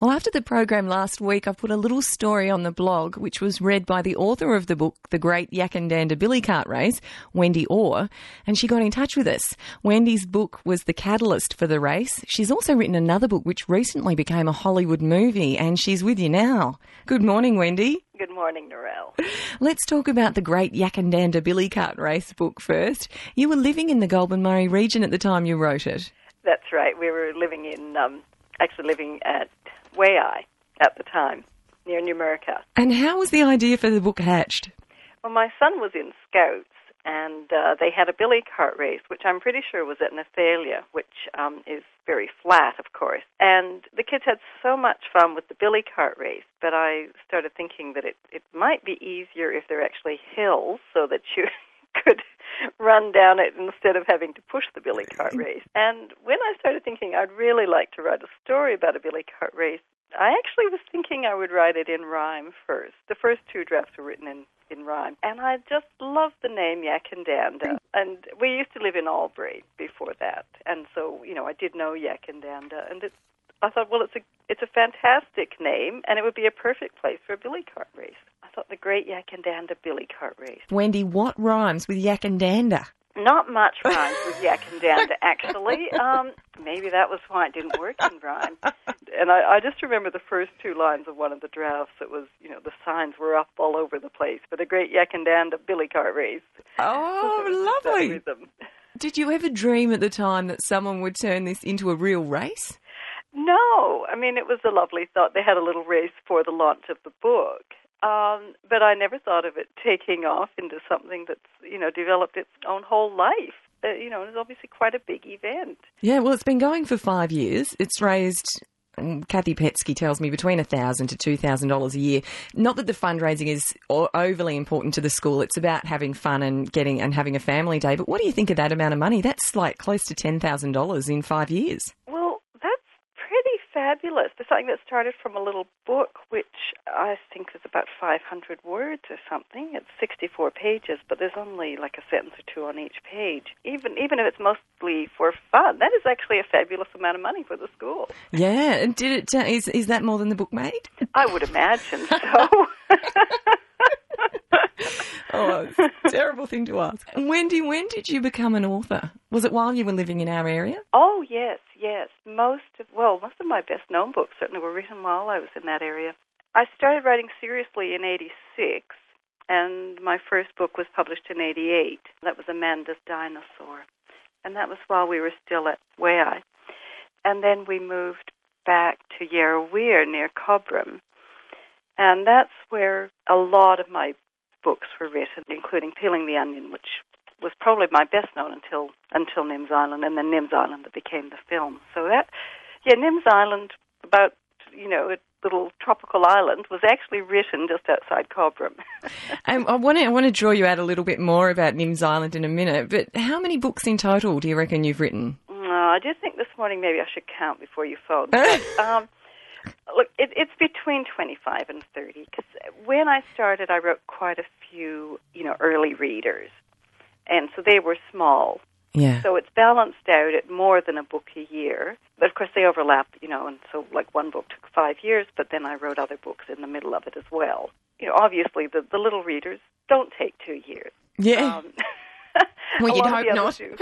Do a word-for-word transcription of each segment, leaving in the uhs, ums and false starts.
Well, after the program last week, I put a little story on the blog, which was read by the author of the book, The Great Yackandandah Billy Cart Race, Wendy Orr, and she got in touch with us. Wendy's book was the catalyst for the race. She's also written another book which recently became a Hollywood movie, and she's with you now. Good morning, Wendy. Good morning, Narelle. Let's talk about the Great Yackandandah Billy Cart Race book first. You were living in the Goulburn Murray region at the time you wrote it. That's right. We were living in, um, actually living at Waiai at the time, near Numurkah. And how was the idea for the book hatched? Well, my son was in Scouts, and uh, they had a billy cart race, which I'm pretty sure was at Nathalia, which um, is very flat, of course. And the kids had so much fun with the billy cart race, but I started thinking that it, it might be easier if there are actually hills so that you could run down it instead of having to push the billy cart race. And when I started thinking I'd really like to write a story about a billy cart race, I actually was thinking I would write it in rhyme first. The first two drafts were written in, in rhyme. And I just loved the name Yackandandah. And we used to live in Albury before that. And so, you know, I did know Yackandandah. And it, I thought, well, it's a it's a fantastic name, and it would be a perfect place for a billy cart race. I thought the Great Yackandandah Billy Cart Race. Wendy, what rhymes with Yackandandah? Not much rhymes with Yackandandah, actually. Um, maybe that was why it didn't work in rhyme. And I, I just remember the first two lines of one of the drafts. It was, you know, the signs were up all over the place for the Great Yackandandah Billy Cart Race. Oh, lovely. Did you ever dream at the time that someone would turn this into a real race? No. I mean, it was a lovely thought. They had a little race for the launch of the book. Um, but I never thought of it taking off into something that's, you know, developed its own whole life. Uh, you know, it's obviously quite a big event. Yeah, well, it's been going for five years. It's raised, um, Kathy Petsky tells me, between one thousand dollars to two thousand dollars a year. Not that the fundraising is overly important to the school. It's about having fun and getting and having a family day. But what do you think of that amount of money? That's like close to ten thousand dollars in five years. Well, fabulous. There's something that started from a little book, which I think is about five hundred words or something. It's sixty-four pages, but there's only like a sentence or two on each page. Even even if it's mostly for fun, that is actually a fabulous amount of money for the school. Yeah, and did it? Uh, is is that more than the book made? I would imagine so. Oh, it's a terrible thing to ask. Wendy, when did you become an author? Was it while you were living in our area? Oh, yes, yes. Most of, well, most of my best-known books certainly were written while I was in that area. I started writing seriously in eighty-six, and my first book was published in eighty-eight. That was Amanda's Dinosaur, and that was while we were still at Waiai. And then we moved back to Yarraweir near Cobram, and that's where a lot of my books were written, including Peeling the Onion, which was probably my best known until until Nims Island, and then Nims Island that became the film. So that, yeah, Nims Island, about, you know, a little tropical island, was actually written just outside Cobram. um, I want to I want to draw you out a little bit more about Nims Island in a minute, but how many books in total do you reckon you've written? Uh, I did think this morning maybe I should count before you phone. But, um, look, it, it's between twenty-five and thirty, because when I started, I wrote quite a few, you know, early readers, and so they were small. Yeah. So it's balanced out at more than a book a year. But, of course, they overlap, you know, and so, like, one book took five years, but then I wrote other books in the middle of it as well. You know, obviously, the, the little readers don't take two years. Yeah. Um, well, you'd hope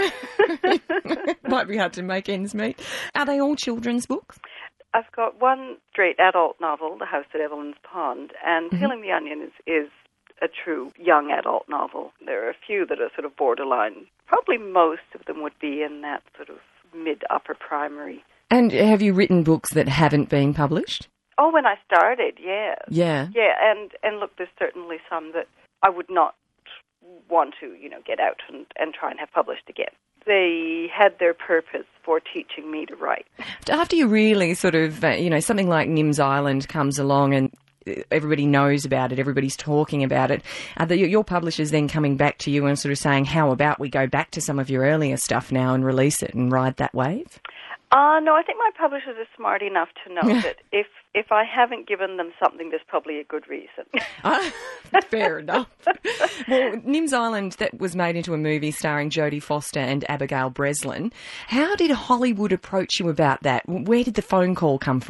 not. Might be hard to make ends meet. Are they all children's books? I've got one straight adult novel, The House at Evelyn's Pond, and mm-hmm. Peeling the Onion is, is a true young adult novel. There are a few that are sort of borderline. Probably most of them would be in that sort of mid-upper primary. And have you written books that haven't been published? Oh, when I started, yeah. Yeah. Yeah, and, and look, there's certainly some that I would not want to, you know, get out and, and try and have published again. They had their purpose for teaching me to write. After you really sort of, uh, you know, something like Nims Island comes along and everybody knows about it, everybody's talking about it, are the, your publishers then coming back to you and sort of saying, how about we go back to some of your earlier stuff now and release it and ride that wave? Uh, no, I think my publishers are smart enough to know that if, if I haven't given them something, there's probably a good reason. uh, fair enough. Well, Nims Island, that was made into a movie starring Jodie Foster and Abigail Breslin. How did Hollywood approach you about that? Where did the phone call come from?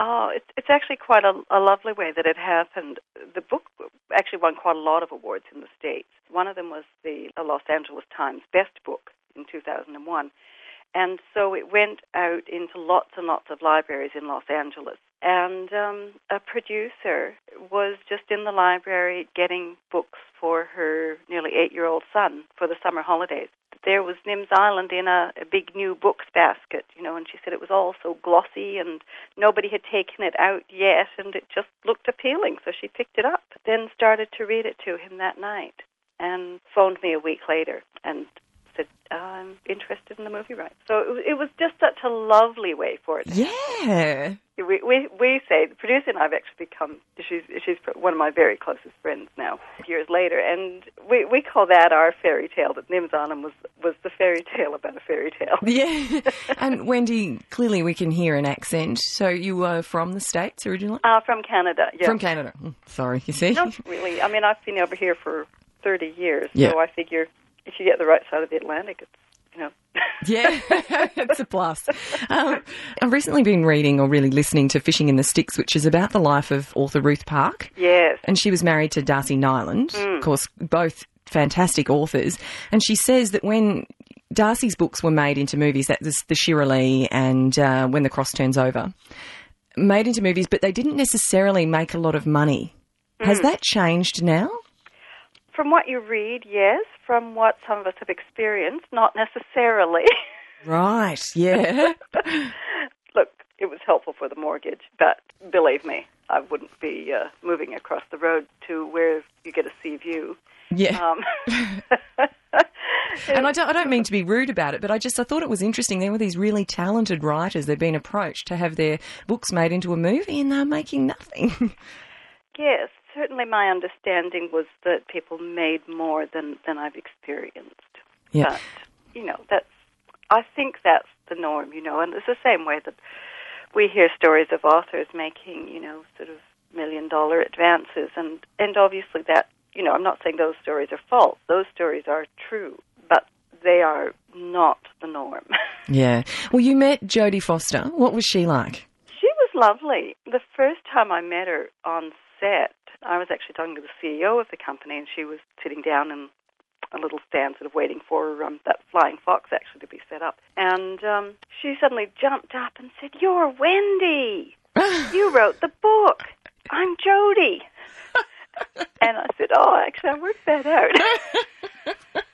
Oh, it's, it's actually quite a, a lovely way that it happened. The book actually won quite a lot of awards in the States. One of them was the Los Angeles Times Best Book in two thousand one. And so it went out into lots and lots of libraries in Los Angeles. And um, a producer was just in the library getting books for her nearly eight-year-old son for the summer holidays. There was Nims Island in a, a big new books basket, you know, and she said it was all so glossy and nobody had taken it out yet, and it just looked appealing, so she picked it up. Then started to read it to him that night and phoned me a week later and said, I'm interested in the movie rights. So it was, it was just such a lovely way for it. Yeah. We, we we say, the producer and I have actually become, she's she's one of my very closest friends now, years later, and we, we call that our fairy tale, that Nims Island was, was the fairy tale about a fairy tale. Yeah. And Wendy, clearly we can hear an accent. So you were from the States originally? Uh, from Canada, yeah. From Canada. Sorry, you see? Not really. I mean, I've been over here for thirty years, yeah. So I figure if you get the right side of the Atlantic, it's, you know. Yeah, it's a plus. Um, I've recently been reading or really listening to Fishing in the Sticks, which is about the life of author Ruth Park. Yes. And she was married to Darcy Nyland, mm. of course, both fantastic authors. And she says that when Darcy's books were made into movies, that was The Shirley and uh, When the Cross Turns Over, made into movies, but they didn't necessarily make a lot of money. Mm. Has that changed now? From what you read, yes. From what some of us have experienced, not necessarily. Right, yeah. Look, it was helpful for the mortgage, but believe me, I wouldn't be uh, moving across the road to where you get a sea view. Yeah. Um, and I don't, I don't mean to be rude about it, but I just I thought it was interesting. There were these really talented writers that had been approached to have their books made into a movie, and they're making nothing. Yes. Certainly my understanding was that people made more than, than I've experienced. Yeah. But, you know, that's, I think that's the norm, you know, and it's the same way that we hear stories of authors making, you know, sort of million-dollar advances, and, and obviously that, you know, I'm not saying those stories are false. Those stories are true, but they are not the norm. Yeah. Well, you met Jodie Foster. What was she like? She was lovely. The first time I met her on set, I was actually talking to the C E O of the company, and she was sitting down in a little stand sort of waiting for um, that flying fox actually to be set up. And um, she suddenly jumped up and said, "You're Wendy! You wrote the book! I'm Jodie!" And I said, "Oh, actually, I worked that out."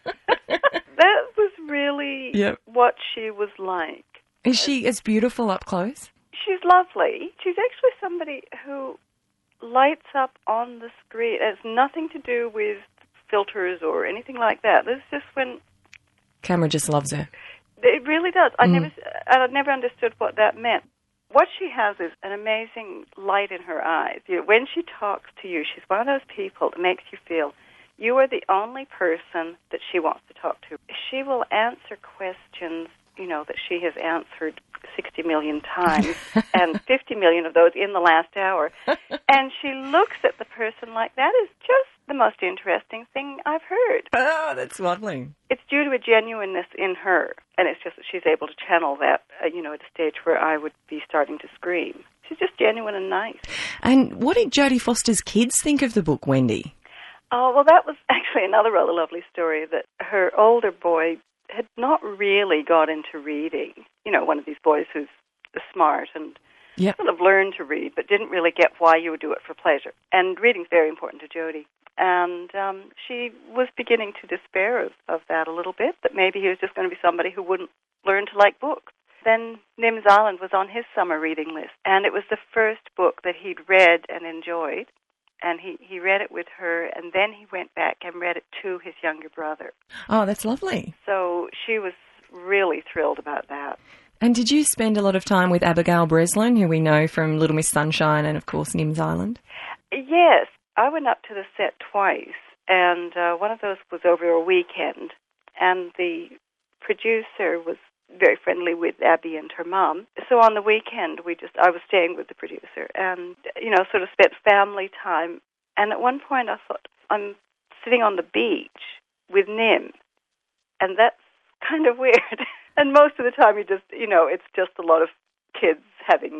That was really yep. what she was like. Is she as beautiful up close? She's lovely. She's actually somebody who lights up on the screen. It has nothing to do with filters or anything like that. This is just when... Camera just loves her. It really does. I mm. never, I never understood what that meant. What she has is an amazing light in her eyes. You know, when she talks to you, she's one of those people that makes you feel you are the only person that she wants to talk to. She will answer questions, you know, that she has answered sixty million times, and fifty million of those in the last hour. And she looks at the person like, that is just the most interesting thing I've heard. Oh, that's lovely. It's due to a genuineness in her, and it's just that she's able to channel that, uh, you know, at a stage where I would be starting to scream. She's just genuine and nice. And what did Jodie Foster's kids think of the book, Wendy? Oh, well, that was actually another rather lovely story, that her older boy had not really got into reading. You know, one of these boys who's smart and yep. sort of learned to read, but didn't really get why you would do it for pleasure. And reading's very important to Jodie. And um, she was beginning to despair of, of that a little bit, that maybe he was just going to be somebody who wouldn't learn to like books. Then Nims Island was on his summer reading list, and it was the first book that he'd read and enjoyed. And he, he read it with her, and then he went back and read it to his younger brother. Oh, that's lovely. So she was really thrilled about that. And did you spend a lot of time with Abigail Breslin, who we know from Little Miss Sunshine and, of course, Nims Island? Yes. I went up to the set twice, and uh, one of those was over a weekend, and the producer was very friendly with Abby and her mom. So on the weekend, we just I was staying with the producer and, you know, sort of spent family time. And at one point I thought, I'm sitting on the beach with Nim, and that's kind of weird. And most of the time you just, you know, it's just a lot of kids having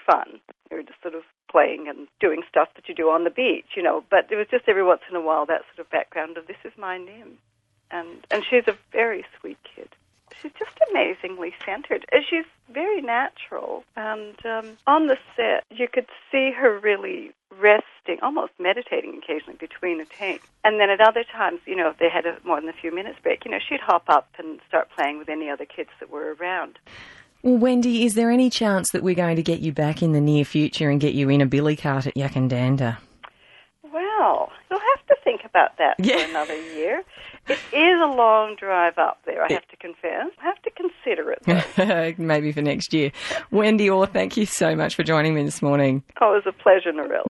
fun. We were just sort of playing and doing stuff that you do on the beach, you know. But it was just every once in a while that sort of background of, this is my Nim. And, and she's a very sweet kid. She's just amazingly centered. She's very natural. And um, on the set, you could see her really resting, almost meditating occasionally between a take. And then at other times, you know, if they had a, more than a few minutes break, you know, she'd hop up and start playing with any other kids that were around. Well, Wendy, is there any chance that we're going to get you back in the near future and get you in a billy cart at Yackandandah? Well, you'll have to think about that yeah. for another year. It is a long drive up there, I have to confess. I have to consider it, though. Maybe for next year. Wendy Orr, thank you so much for joining me this morning. Oh, it was a pleasure, Narelle.